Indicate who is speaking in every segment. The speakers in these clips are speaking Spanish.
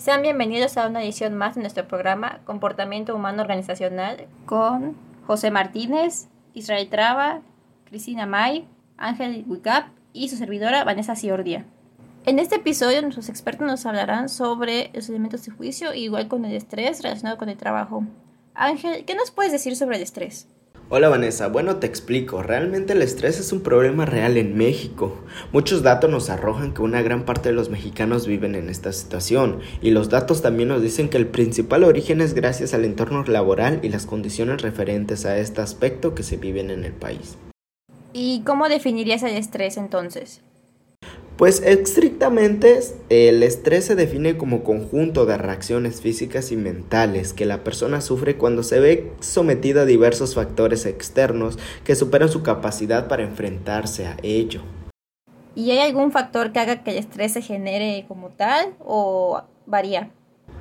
Speaker 1: Sean bienvenidos a una edición más de nuestro programa Comportamiento Humano Organizacional con José Martínez, Israel Traba, Cristina May, Ángel Wicap y su servidora Vanessa Ciordia. En este episodio nuestros expertos nos hablarán sobre los elementos de juicio, igual con el estrés relacionado con el trabajo. Ángel, ¿qué nos puedes decir sobre el estrés?
Speaker 2: Hola Vanessa, bueno te explico, realmente el estrés es un problema real en México. Muchos datos nos arrojan que una gran parte de los mexicanos viven en esta situación y los datos también nos dicen que el principal origen es gracias al entorno laboral y las condiciones referentes a este aspecto que se viven en el país.
Speaker 1: ¿Y cómo definirías el estrés entonces?
Speaker 2: Pues estrictamente el estrés se define como conjunto de reacciones físicas y mentales que la persona sufre cuando se ve sometida a diversos factores externos que superan su capacidad para enfrentarse a ello.
Speaker 1: ¿Y hay algún factor que haga que el estrés se genere como tal o varía?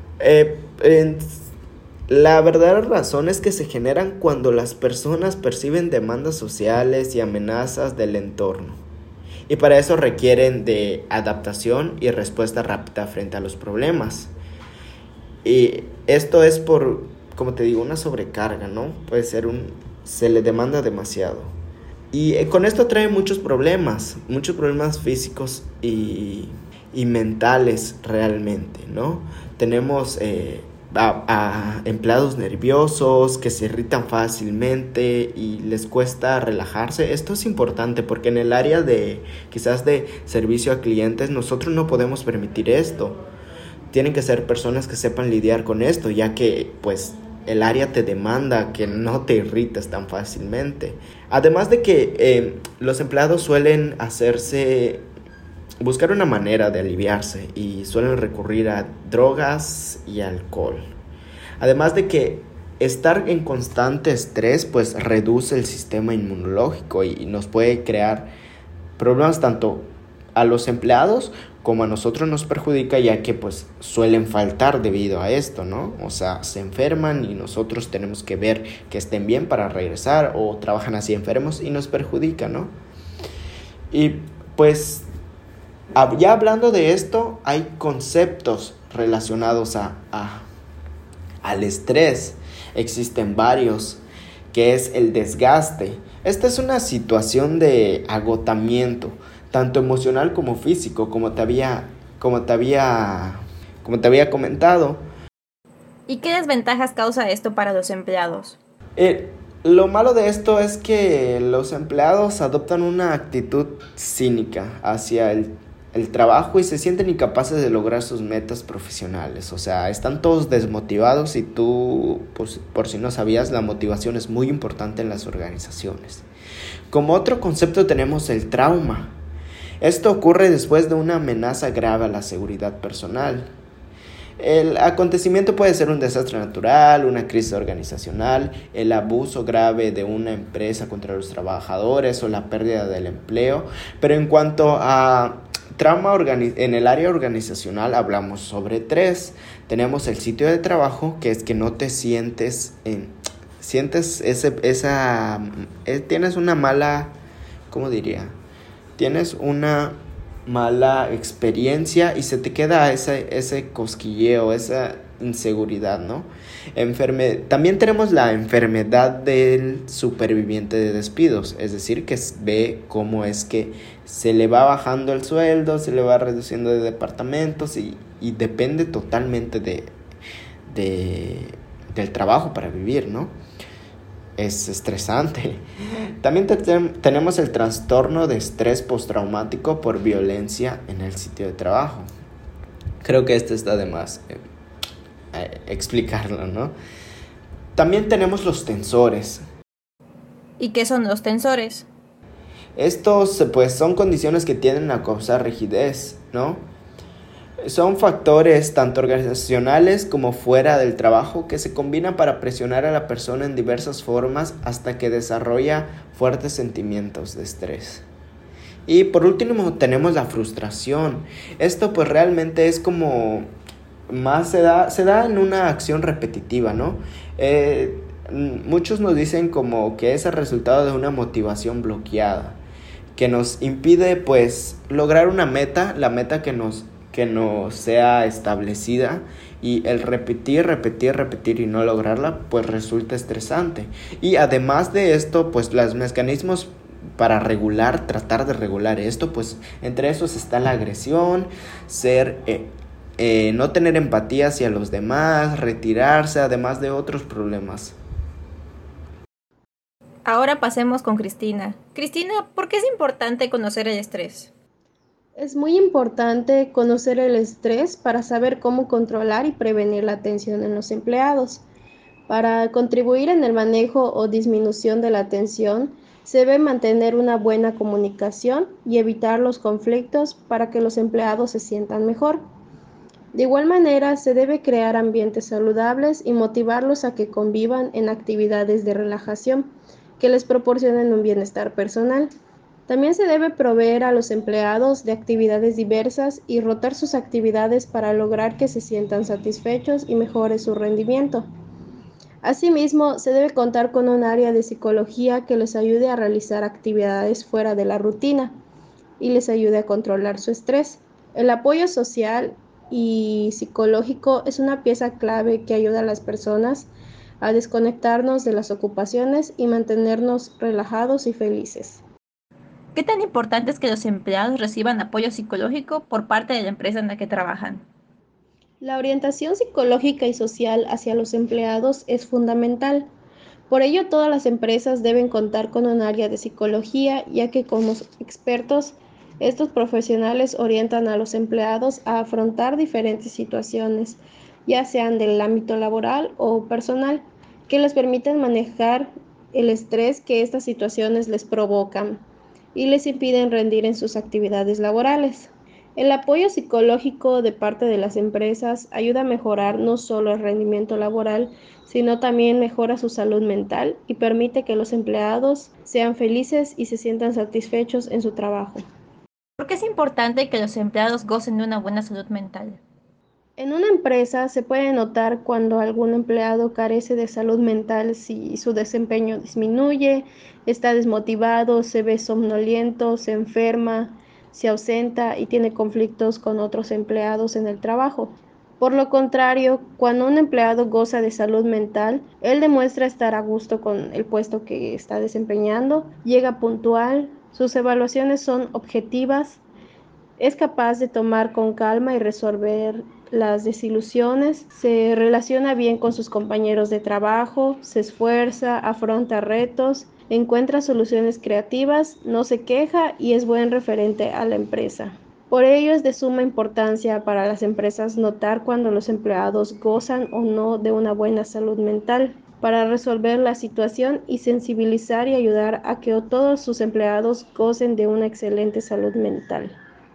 Speaker 2: La verdadera razón es que se generan cuando las personas perciben demandas sociales y amenazas del entorno. Y para eso requieren de adaptación y respuesta rápida frente a los problemas. Y esto es por, como te digo, una sobrecarga, ¿no? Se le demanda demasiado. Y con esto trae muchos problemas físicos y mentales realmente, ¿no? Tenemos a empleados nerviosos que se irritan fácilmente y les cuesta relajarse. Esto es importante porque en el área de quizás de servicio a clientes nosotros no podemos permitir esto. Tienen que ser personas que sepan lidiar con esto, ya que pues el área te demanda que no te irrites tan fácilmente. Además de que los empleados suelen buscar una manera de aliviarse y suelen recurrir a drogas y alcohol. Además de que estar en constante estrés pues reduce el sistema inmunológico y nos puede crear problemas tanto a los empleados como a nosotros nos perjudica, ya que pues suelen faltar debido a esto, ¿no? O sea, se enferman y nosotros tenemos que ver que estén bien para regresar, o trabajan así enfermos y nos perjudica, ¿no? Y pues ya hablando de esto, hay conceptos relacionados al estrés. Existen varios, que es el desgaste. Esta es una situación de agotamiento, tanto emocional como físico, como te había comentado.
Speaker 1: ¿Y qué desventajas causa esto para los empleados?
Speaker 2: Lo malo de esto es que los empleados adoptan una actitud cínica hacia el trabajo y se sienten incapaces de lograr sus metas profesionales. O sea, están todos desmotivados y tú, por si no sabías, la motivación es muy importante en las organizaciones. Como otro concepto tenemos el trauma. Esto ocurre después de una amenaza grave a la seguridad personal. El acontecimiento puede ser un desastre natural, una crisis organizacional, el abuso grave de una empresa contra los trabajadores o la pérdida del empleo. Pero en cuanto a trauma en el área organizacional hablamos sobre 3. Tenemos el sitio de trabajo, que es que no te sientes tienes una mala, tienes una mala experiencia y se te queda ese cosquilleo, esa inseguridad, ¿no? También tenemos la enfermedad del superviviente de despidos, es decir, que ve cómo es que se le va bajando el sueldo, se le va reduciendo de departamentos y depende totalmente del trabajo para vivir, ¿no? Es estresante. También tenemos el trastorno de estrés postraumático por violencia en el sitio de trabajo. Creo que está de más explicarlo, ¿no? También tenemos los tensores.
Speaker 1: ¿Y qué son los tensores?
Speaker 2: Estos pues son condiciones que tienden a causar rigidez, ¿no? Son factores tanto organizacionales como fuera del trabajo que se combinan para presionar a la persona en diversas formas hasta que desarrolla fuertes sentimientos de estrés. Y por último tenemos la frustración. Esto pues realmente es como se da en una acción repetitiva, ¿no? Muchos nos dicen como que es el resultado de una motivación bloqueada que nos impide pues lograr una meta, la meta que que no sea establecida, y el repetir y no lograrla pues resulta estresante. Y además de esto, pues los mecanismos para tratar de regular esto, pues entre esos está la agresión, no tener empatía hacia los demás, retirarse, además de otros problemas.
Speaker 1: Ahora pasemos con Cristina. Cristina, ¿por qué es importante conocer el estrés?
Speaker 3: Es muy importante conocer el estrés para saber cómo controlar y prevenir la tensión en los empleados. Para contribuir en el manejo o disminución de la tensión, se debe mantener una buena comunicación y evitar los conflictos para que los empleados se sientan mejor. De igual manera, se debe crear ambientes saludables y motivarlos a que convivan en actividades de relajación que les proporcionen un bienestar personal. También se debe proveer a los empleados de actividades diversas y rotar sus actividades para lograr que se sientan satisfechos y mejore su rendimiento. Asimismo, se debe contar con un área de psicología que les ayude a realizar actividades fuera de la rutina y les ayude a controlar su estrés. El apoyo social y psicológico es una pieza clave que ayuda a las personas a desconectarnos de las ocupaciones y mantenernos relajados y felices.
Speaker 1: ¿Qué tan importante es que los empleados reciban apoyo psicológico por parte de la empresa en la que trabajan?
Speaker 3: La orientación psicológica y social hacia los empleados es fundamental. Por ello, todas las empresas deben contar con un área de psicología, ya que como expertos, estos profesionales orientan a los empleados a afrontar diferentes situaciones, ya sean del ámbito laboral o personal, que les permiten manejar el estrés que estas situaciones les provocan y les impiden rendir en sus actividades laborales. El apoyo psicológico de parte de las empresas ayuda a mejorar no solo el rendimiento laboral, sino también mejora su salud mental y permite que los empleados sean felices y se sientan satisfechos en su trabajo.
Speaker 1: ¿Por qué es importante que los empleados gocen de una buena salud mental?
Speaker 3: En una empresa se puede notar cuando algún empleado carece de salud mental, si su desempeño disminuye, está desmotivado, se ve somnoliento, se enferma, se ausenta y tiene conflictos con otros empleados en el trabajo. Por lo contrario, cuando un empleado goza de salud mental, él demuestra estar a gusto con el puesto que está desempeñando, llega puntual, sus evaluaciones son objetivas, es capaz de tomar con calma y resolver las desilusiones, se relaciona bien con sus compañeros de trabajo, se esfuerza, afronta retos, encuentra soluciones creativas, no se queja y es buen referente a la empresa. Por ello es de suma importancia para las empresas notar cuando los empleados gozan o no de una buena salud mental, para resolver la situación y sensibilizar y ayudar a que todos sus empleados gocen de una excelente salud mental.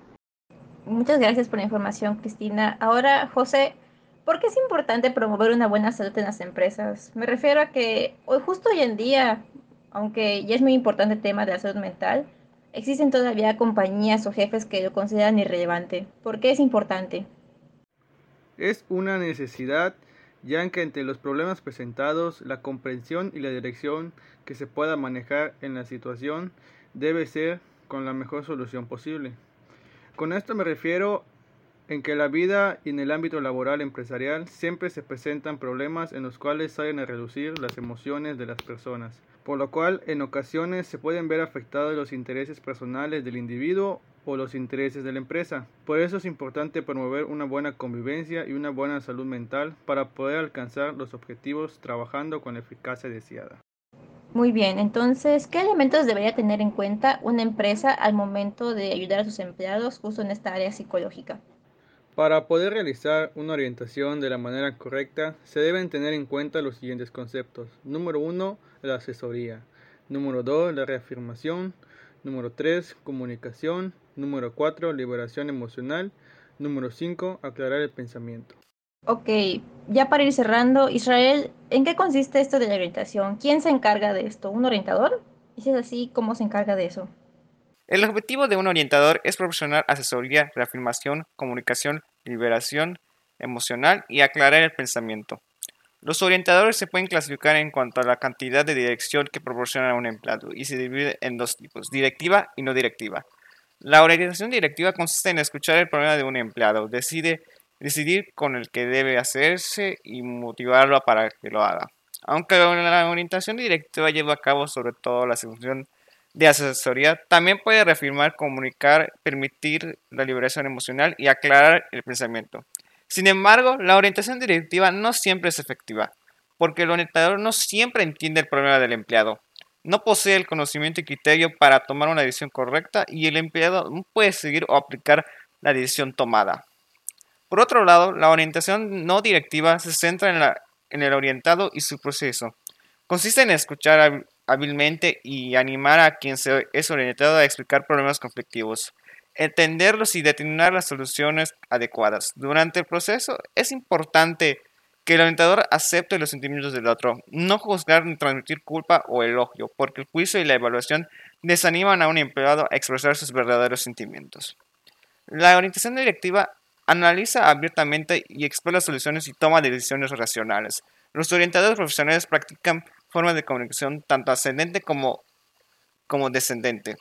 Speaker 1: Muchas gracias por la información, Cristina. Ahora, José, ¿por qué es importante promover una buena salud en las empresas? Me refiero a que justo hoy en día, aunque ya es muy importante el tema de la salud mental, existen todavía compañías o jefes que lo consideran irrelevante. ¿Por qué es importante?
Speaker 4: Es una necesidad, ya que entre los problemas presentados, la comprensión y la dirección que se pueda manejar en la situación debe ser con la mejor solución posible. Con esto me refiero en que la vida y en el ámbito laboral empresarial siempre se presentan problemas en los cuales salen a reducir las emociones de las personas, por lo cual en ocasiones se pueden ver afectados los intereses personales del individuo o los intereses de la empresa. Por eso es importante promover una buena convivencia y una buena salud mental para poder alcanzar los objetivos trabajando con la eficacia deseada.
Speaker 1: Muy bien, entonces, ¿qué elementos debería tener en cuenta una empresa al momento de ayudar a sus empleados justo en esta área psicológica?
Speaker 4: Para poder realizar una orientación de la manera correcta, se deben tener en cuenta los siguientes conceptos. Número 1, la asesoría. Número 2, la reafirmación. Número 3, comunicación. Número 4, liberación emocional. Número 5, aclarar el pensamiento.
Speaker 1: Ok, ya para ir cerrando, Israel, ¿en qué consiste esto de la orientación? ¿Quién se encarga de esto? ¿Un orientador? Y si es así, ¿cómo se encarga de eso?
Speaker 5: El objetivo de un orientador es proporcionar asesoría, reafirmación, comunicación, liberación emocional y aclarar el pensamiento. Los orientadores se pueden clasificar en cuanto a la cantidad de dirección que proporciona un empleado y se divide en dos tipos, directiva y no directiva. La orientación directiva consiste en escuchar el problema de un empleado, decidir con el que debe hacerse y motivarlo para que lo haga. Aunque la orientación directiva lleva a cabo sobre todo la función de asesoría, también puede reafirmar, comunicar, permitir la liberación emocional y aclarar el pensamiento. Sin embargo, la orientación directiva no siempre es efectiva, porque el orientador no siempre entiende el problema del empleado, no posee el conocimiento y criterio para tomar una decisión correcta y el empleado no puede seguir o aplicar la decisión tomada. Por otro lado, la orientación no directiva se centra en el orientado y su proceso. Consiste en escuchar hábilmente y animar a quien es orientado a explicar problemas conflictivos, entenderlos y determinar las soluciones adecuadas. Durante el proceso es importante que el orientador acepte los sentimientos del otro, no juzgar ni transmitir culpa o elogio, porque el juicio y la evaluación desaniman a un empleado a expresar sus verdaderos sentimientos. La orientación directiva analiza abiertamente y explora soluciones y toma decisiones racionales. Los orientadores profesionales practican formas de comunicación tanto ascendente como descendente.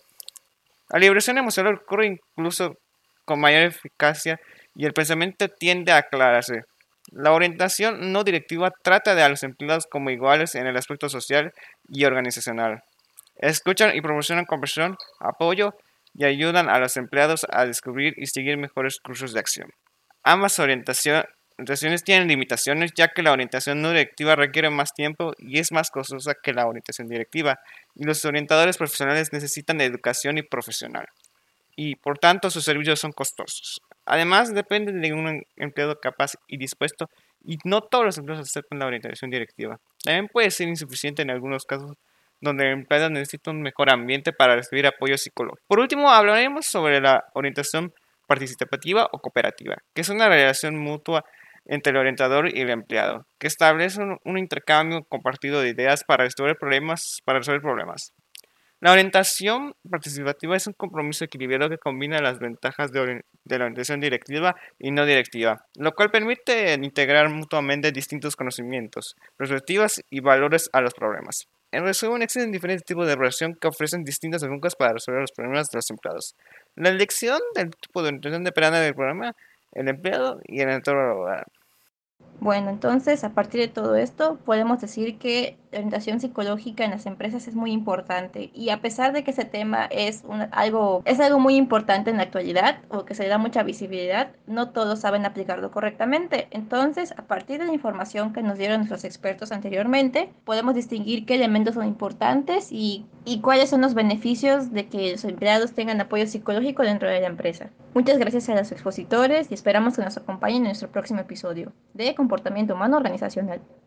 Speaker 5: La liberación emocional ocurre incluso con mayor eficacia y el pensamiento tiende a aclararse. La orientación no directiva trata a los empleados como iguales en el aspecto social y organizacional. Escuchan y proporcionan comprensión, apoyo y ayudan a los empleados a descubrir y seguir mejores cursos de acción. Ambas orientaciones tienen limitaciones, ya que la orientación no directiva requiere más tiempo y es más costosa que la orientación directiva, y los orientadores profesionales necesitan de educación y profesional, y por tanto sus servicios son costosos. Además, dependen de un empleado capaz y dispuesto, y no todos los empleados aceptan la orientación directiva. También puede ser insuficiente en algunos casos donde el empleado necesita un mejor ambiente para recibir apoyo psicológico. Por último, hablaremos sobre la orientación participativa o cooperativa, que es una relación mutua entre el orientador y el empleado, que establece un intercambio compartido de ideas para resolver problemas. La orientación participativa es un compromiso equilibrado que combina las ventajas de la orientación directiva y no directiva, lo cual permite integrar mutuamente distintos conocimientos, perspectivas y valores a los problemas. En resumen, existen diferentes tipos de relación que ofrecen distintas enfoques para resolver los problemas de los empleados. La elección del tipo de orientación dependerá del problema, el empleado y el entorno laboral.
Speaker 1: Bueno, entonces, a partir de todo esto, podemos decir que la orientación psicológica en las empresas es muy importante y a pesar de que ese tema es algo muy importante en la actualidad o que se le da mucha visibilidad, no todos saben aplicarlo correctamente. Entonces, a partir de la información que nos dieron nuestros expertos anteriormente, podemos distinguir qué elementos son importantes y cuáles son los beneficios de que los empleados tengan apoyo psicológico dentro de la empresa. Muchas gracias a los expositores y esperamos que nos acompañen en nuestro próximo episodio de Comportamiento Humano Organizacional.